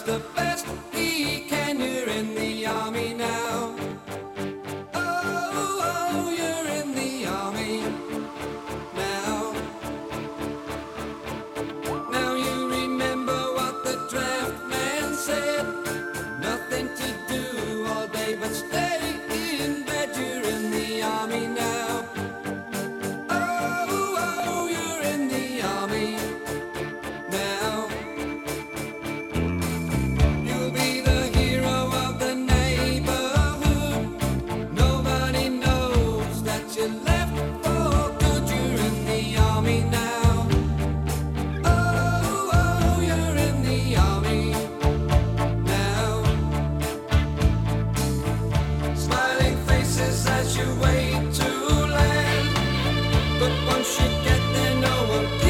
the best he can. You're in the army now. Oh, oh, you're in the army now. Now you remember what the draft man said. Nothing to do all day but stay in bed. You're in the army now. Oh, oh, you're in the army now. You'll be the hero of the neighborhood. Nobody knows that you left for good. You're in the army now. Oh, oh, you're in the army now. Smiling faces as you wait to land. But once you get there, no one